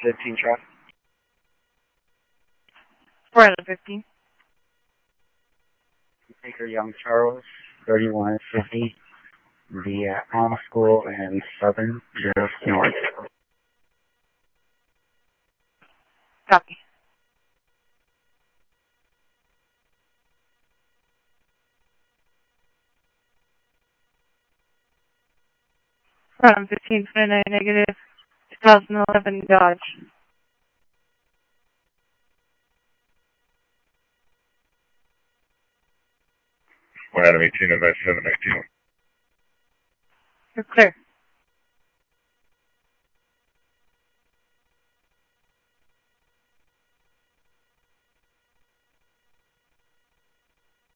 15 traffic. 4 out of 15. Baker Young Charles, 3150. The Alma School and Southern, just north. Copy. From 1529 negative, 2011 Dodge. One out of 18, advice 719. You're clear.